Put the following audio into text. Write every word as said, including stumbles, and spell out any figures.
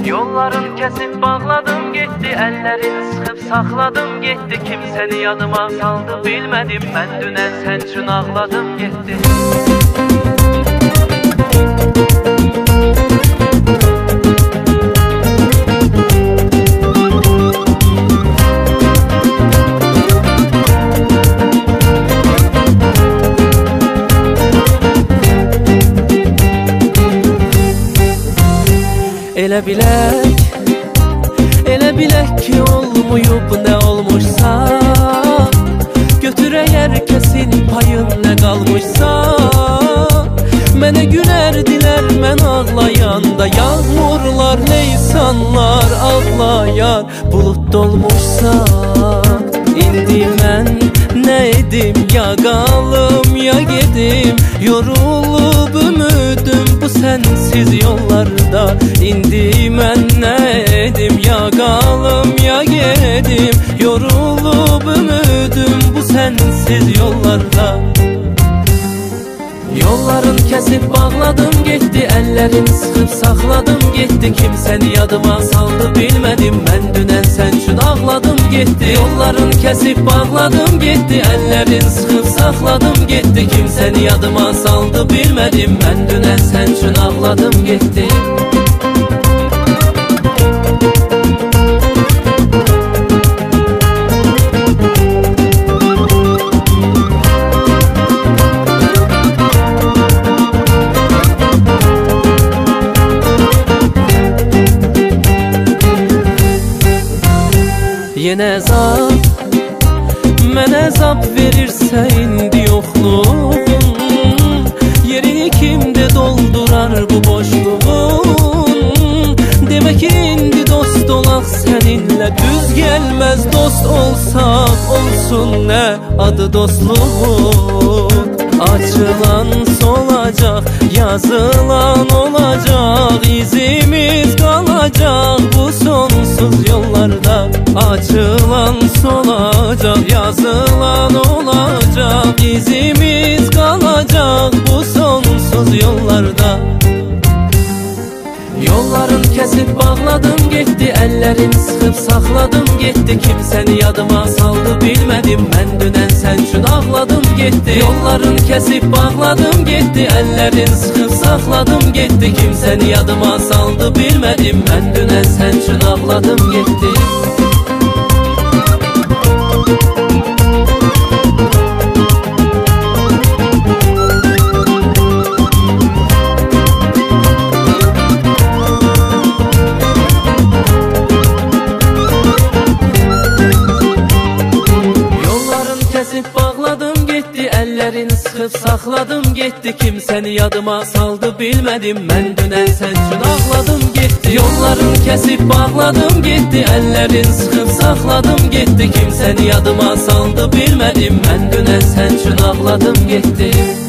Yolların kesip bağladım gitti, ellerini sıkıp sakladım gitti. Kim seni yadıma saldı bilmedim, ben dünen sen için ağladım gitti. Elə bilək, elə bilək ki olmuyub nə olmuşsa, götürək hər kəsin payın nə qalmışsa. Mənə gülərdilər mən ağlayanda, yağmurlar, leysanlar ağlayan bulut dolmuşsa. İndi mən nə edim, ya qalım ya gedim, yorulub ümüdüm bu sensiz yollarda. İndi mən nə edim, ya qalım ya gedim, yorulub ümüdüm bu sensiz yollarda. Yolların kesip bağladım gitti, ellerini sıkıp sakladım gitti. Kim seni yadıma saldı bilmedim, ben dünen sen için ağladım gitti. Yolların kesip bağladım gitti, ellerini sıkıp sakladım gitti. Kim seni yadıma saldı bilmedim, ben dünen sen için ağladım gitti. Yenə əzab, mənə əzab verirsə indi yoxluğun, yerini kimdə doldurar bu boşluğun. Demək ki indi dost olaq səninlə, düz gəlməz dost olsaq olsun nə adı dostluğun. Açılan solacaq, yazılan olacaq, izimiz qalacaq bu sonsuz yollarda. Açılan solacaq, yazılan olacaq, izimiz qalacaq bu sonsuz yollarda. Yolların kesip bağladım gitti, ellerini sıkıp sakladım gitti. Kim seni yadıma saldı bilmedim, ben dünen sen için ağladım gitti. Yolların kesip bağladım gitti, ellerini sıkıp sakladım gitti. Kim seni yadıma saldı bilmedim, ben dünen sen için ağladım gitti. Bağladım gitti, ellerini sıkıp sakladım gitti. Kim seni yadıma saldı bilmedim, ben dünen sen için ağladım gitti. Yollarını kesip bağladım gitti, ellerini sıkıp sakladım gitti. Kim seni yadıma saldı bilmedim, ben dünen sen için ağladım gitti.